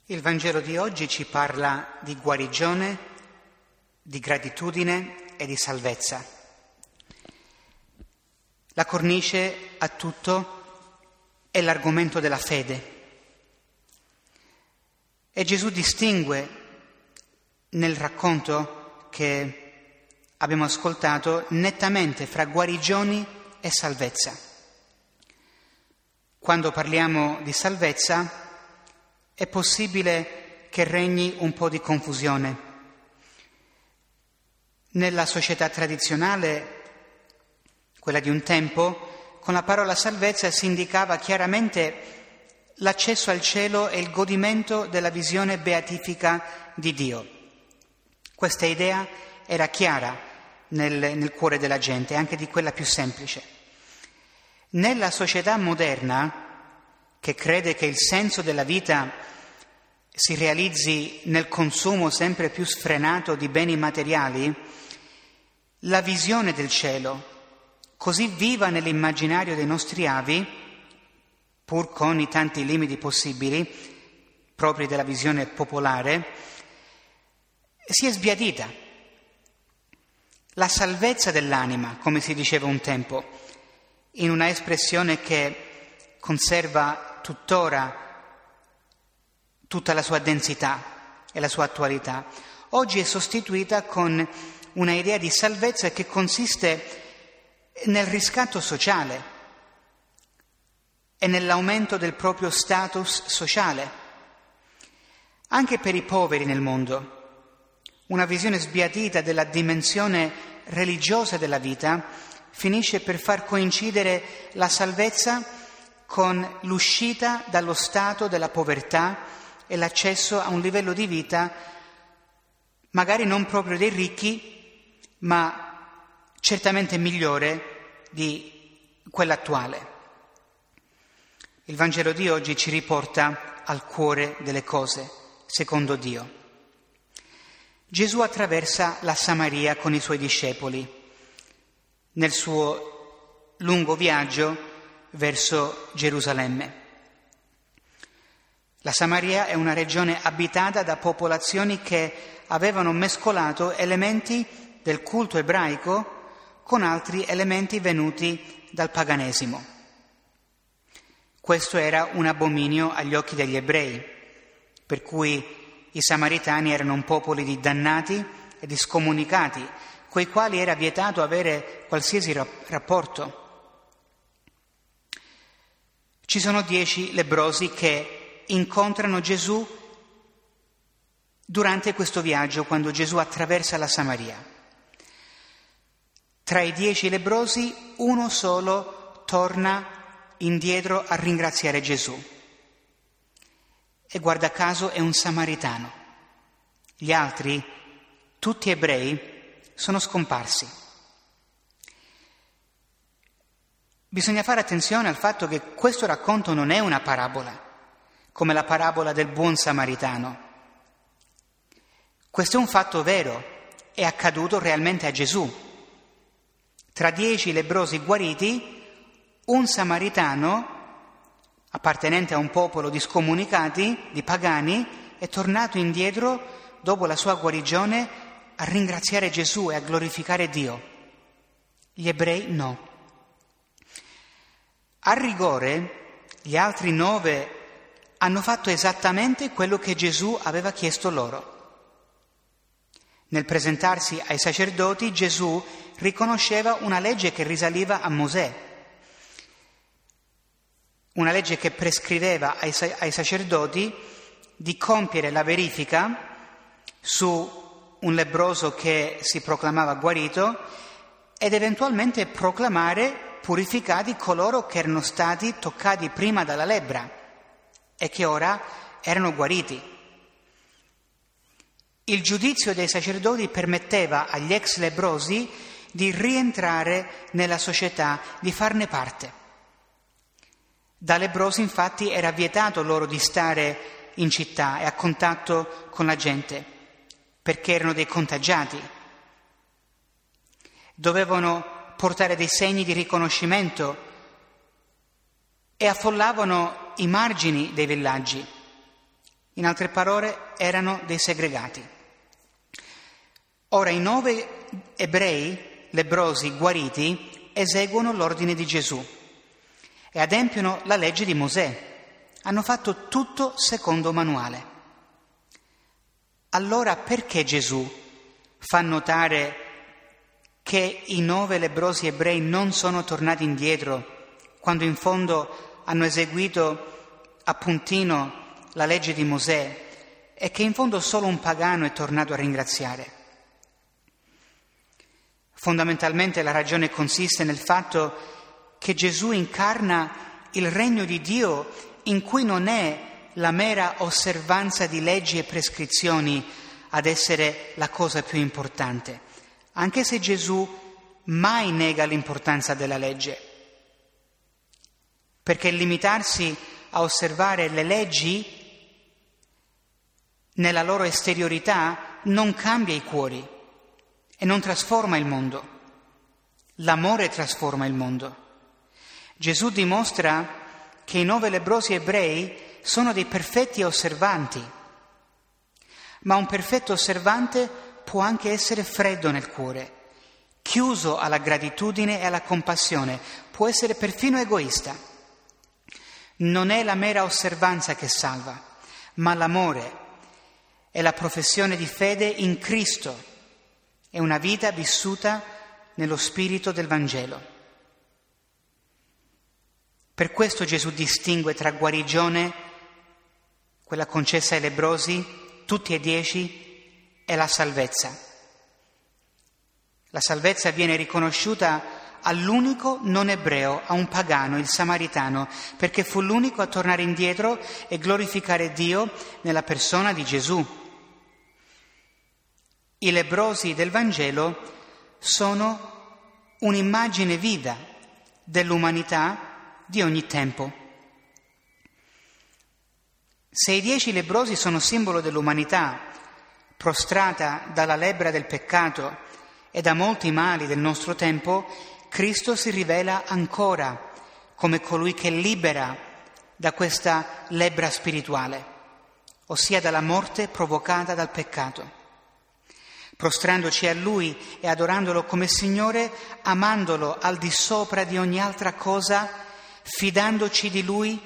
Il Vangelo di oggi ci parla di guarigione, di gratitudine e di salvezza. La cornice a tutto è l'argomento della fede. E Gesù distingue nel racconto che abbiamo ascoltato nettamente fra guarigioni e salvezza. Quando parliamo di salvezza è possibile che regni un po' di confusione. Nella società tradizionale, quella di un tempo, con la parola salvezza si indicava chiaramente l'accesso al cielo e il godimento della visione beatifica di Dio. Questa idea era chiara nel cuore della gente, anche di quella più semplice. Nella società moderna, che crede che il senso della vita si realizzi nel consumo sempre più sfrenato di beni materiali, la visione del cielo, così viva nell'immaginario dei nostri avi, pur con i tanti limiti possibili, propri della visione popolare, si è sbiadita. La salvezza dell'anima, come si diceva un tempo, in una espressione che conserva tuttora tutta la sua densità e la sua attualità, oggi è sostituita con una idea di salvezza che consiste nel riscatto sociale e nell'aumento del proprio status sociale. Anche per i poveri nel mondo, una visione sbiadita della dimensione religiosa della vita finisce per far coincidere la salvezza con l'uscita dallo stato della povertà e l'accesso a un livello di vita magari non proprio dei ricchi, ma certamente migliore di quella attuale. Il Vangelo di oggi ci riporta al cuore delle cose, secondo Dio. Gesù attraversa la Samaria con i suoi discepoli nel suo lungo viaggio verso Gerusalemme. La Samaria è una regione abitata da popolazioni che avevano mescolato elementi del culto ebraico con altri elementi venuti dal paganesimo. Questo era un abominio agli occhi degli ebrei, per cui i samaritani erano un popolo di dannati e di scomunicati, coi quali era vietato avere qualsiasi rapporto. Ci sono 10 lebbrosi che incontrano Gesù durante questo viaggio, quando Gesù attraversa la Samaria. Tra i 10 lebbrosi, uno solo torna indietro a ringraziare Gesù. E guarda caso è un samaritano. Gli altri, tutti ebrei, sono scomparsi. Bisogna fare attenzione al fatto che questo racconto non è una parabola, come la parabola del buon samaritano. Questo è un fatto vero, è accaduto realmente a Gesù. Tra 10 lebbrosi guariti, un samaritano, appartenente a un popolo di scomunicati, di pagani, è tornato indietro dopo la sua guarigione a ringraziare Gesù e a glorificare Dio. Gli ebrei no. A rigore, gli altri 9 hanno fatto esattamente quello che Gesù aveva chiesto loro. Nel presentarsi ai sacerdoti, Gesù riconosceva una legge che risaliva a Mosè, una legge che prescriveva ai sacerdoti di compiere la verifica su un lebbroso che si proclamava guarito ed eventualmente proclamare purificati coloro che erano stati toccati prima dalla lebbra e che ora erano guariti. Il giudizio dei sacerdoti permetteva agli ex lebbrosi di rientrare nella società, di farne parte. Da lebbrosi infatti era vietato loro di stare in città e a contatto con la gente, perché erano dei contagiati. Dovevano portare dei segni di riconoscimento e affollavano i margini dei villaggi. In altre parole, erano dei segregati. Ora i 9 ebrei lebbrosi guariti eseguono l'ordine di Gesù e adempiono la legge di Mosè. Hanno fatto tutto secondo manuale. Allora perché Gesù fa notare che i 9 lebbrosi ebrei non sono tornati indietro quando in fondo hanno eseguito a puntino la legge di Mosè e che in fondo solo un pagano è tornato a ringraziare? Fondamentalmente la ragione consiste nel fatto che Gesù incarna il regno di Dio in cui non è la mera osservanza di leggi e prescrizioni ad essere la cosa più importante, anche se Gesù mai nega l'importanza della legge, perché limitarsi a osservare le leggi nella loro esteriorità non cambia i cuori e non trasforma il mondo. L'amore trasforma il mondo. Gesù dimostra che i 9 lebbrosi ebrei sono dei perfetti osservanti, ma un perfetto osservante può anche essere freddo nel cuore, chiuso alla gratitudine e alla compassione, può essere perfino egoista. Non è la mera osservanza che salva, ma l'amore e la professione di fede in Cristo e una vita vissuta nello spirito del Vangelo. Per questo Gesù distingue tra guarigione, quella concessa ai lebbrosi, tutti e 10, e la salvezza. La salvezza viene riconosciuta all'unico non ebreo, a un pagano, il samaritano, perché fu l'unico a tornare indietro e glorificare Dio nella persona di Gesù. I lebbrosi del Vangelo sono un'immagine viva dell'umanità di ogni tempo. Se i 10 lebbrosi sono simbolo dell'umanità, prostrata dalla lebbra del peccato e da molti mali del nostro tempo, Cristo si rivela ancora come colui che libera da questa lebbra spirituale, ossia dalla morte provocata dal peccato. Prostrandoci a Lui e adorandolo come Signore, amandolo al di sopra di ogni altra cosa, fidandoci di Lui,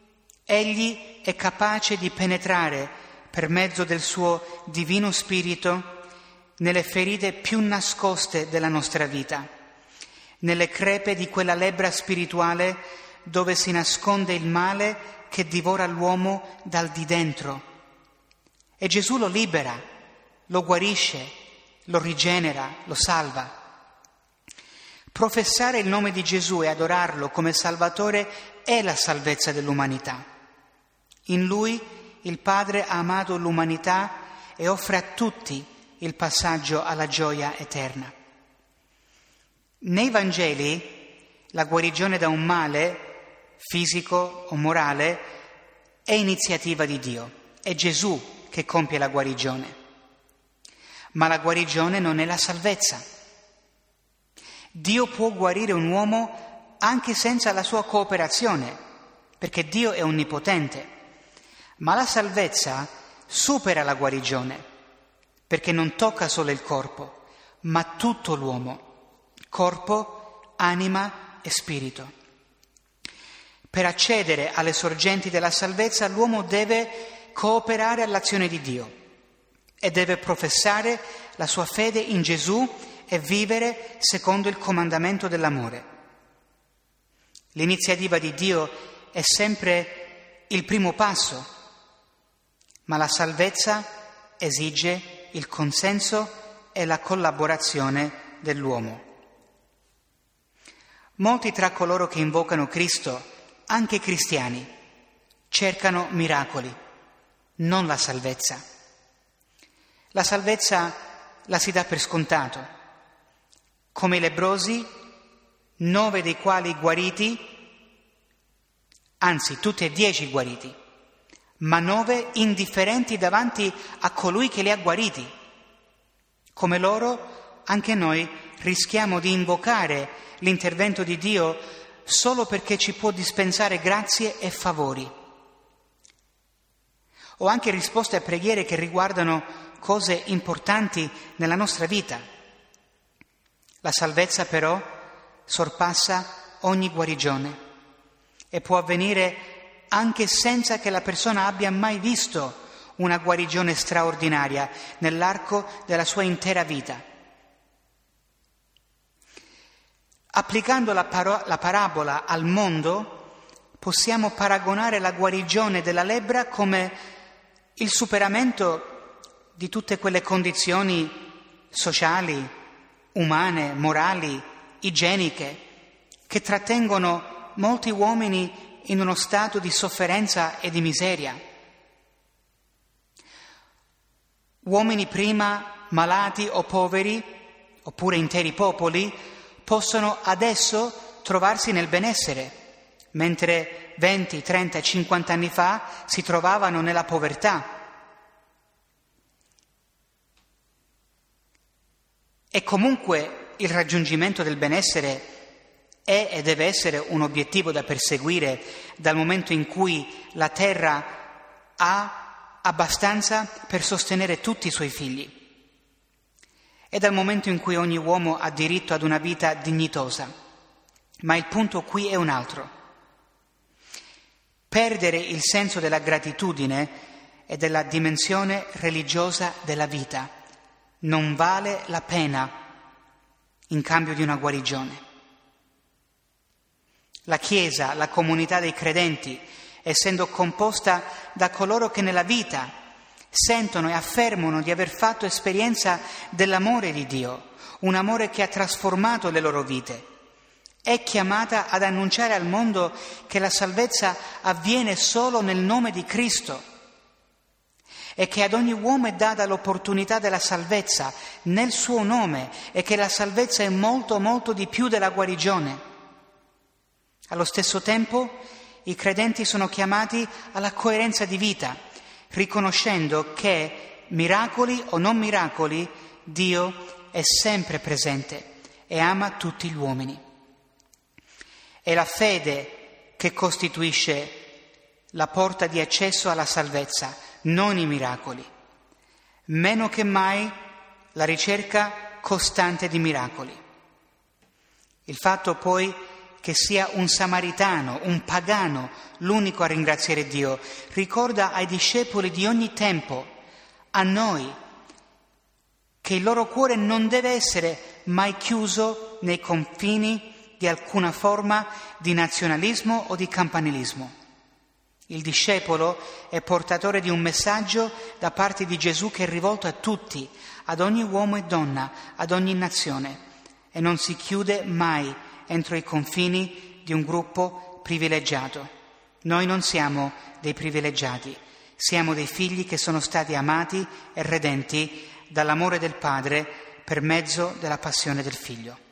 Egli è capace di penetrare per mezzo del suo divino spirito nelle ferite più nascoste della nostra vita, nelle crepe di quella lebbra spirituale dove si nasconde il male che divora l'uomo dal di dentro. E Gesù lo libera, lo guarisce, lo rigenera, lo salva. Professare il nome di Gesù e adorarlo come Salvatore è la salvezza dell'umanità. In Lui il Padre ha amato l'umanità e offre a tutti il passaggio alla gioia eterna. Nei Vangeli la guarigione da un male, fisico o morale, è iniziativa di Dio. È Gesù che compie la guarigione. Ma la guarigione non è la salvezza. Dio può guarire un uomo anche senza la sua cooperazione, perché Dio è onnipotente. Ma la salvezza supera la guarigione, perché non tocca solo il corpo, ma tutto l'uomo, corpo, anima e spirito. Per accedere alle sorgenti della salvezza l'uomo deve cooperare all'azione di Dio e deve professare la sua fede in Gesù e vivere secondo il comandamento dell'amore. L'iniziativa di Dio è sempre il primo passo, ma la salvezza esige il consenso e la collaborazione dell'uomo. Molti tra coloro che invocano Cristo, anche cristiani, cercano miracoli, non la salvezza. La salvezza la si dà per scontato. Come i lebbrosi, 9 dei quali guariti, anzi tutti e 10 guariti, ma 9 indifferenti davanti a colui che li ha guariti. Come loro, anche noi rischiamo di invocare l'intervento di Dio solo perché ci può dispensare grazie e favori. o anche risposte a preghiere che riguardano cose importanti nella nostra vita. La salvezza però sorpassa ogni guarigione e può avvenire anche senza che la persona abbia mai visto una guarigione straordinaria nell'arco della sua intera vita. Applicando la parabola al mondo, possiamo paragonare la guarigione della lebbra come il superamento di tutte quelle condizioni sociali, umane, morali, igieniche, che trattengono molti uomini in uno stato di sofferenza e di miseria. Uomini prima malati o poveri, oppure interi popoli, possono adesso trovarsi nel benessere, mentre 20, 30, 50 anni fa si trovavano nella povertà. E comunque il raggiungimento del benessere è e deve essere un obiettivo da perseguire dal momento in cui la terra ha abbastanza per sostenere tutti i suoi figli e dal momento in cui ogni uomo ha diritto ad una vita dignitosa. Ma il punto qui è un altro. Perdere il senso della gratitudine e della dimensione religiosa della vita non vale la pena in cambio di una guarigione. La Chiesa, la comunità dei credenti, essendo composta da coloro che nella vita sentono e affermano di aver fatto esperienza dell'amore di Dio, un amore che ha trasformato le loro vite, è chiamata ad annunciare al mondo che la salvezza avviene solo nel nome di Cristo e che ad ogni uomo è data l'opportunità della salvezza nel suo nome e che la salvezza è molto, molto di più della guarigione. Allo stesso tempo, i credenti sono chiamati alla coerenza di vita, riconoscendo che, miracoli o non miracoli, Dio è sempre presente e ama tutti gli uomini. È la fede che costituisce la porta di accesso alla salvezza, non i miracoli. Meno che mai la ricerca costante di miracoli. Il fatto poi che sia un samaritano, un pagano, l'unico a ringraziare Dio, ricorda ai discepoli di ogni tempo, a noi, che il loro cuore non deve essere mai chiuso nei confini di alcuna forma di nazionalismo o di campanilismo. Il discepolo è portatore di un messaggio da parte di Gesù che è rivolto a tutti, ad ogni uomo e donna, ad ogni nazione, e non si chiude mai entro i confini di un gruppo privilegiato. Noi non siamo dei privilegiati, siamo dei figli che sono stati amati e redenti dall'amore del Padre per mezzo della passione del Figlio.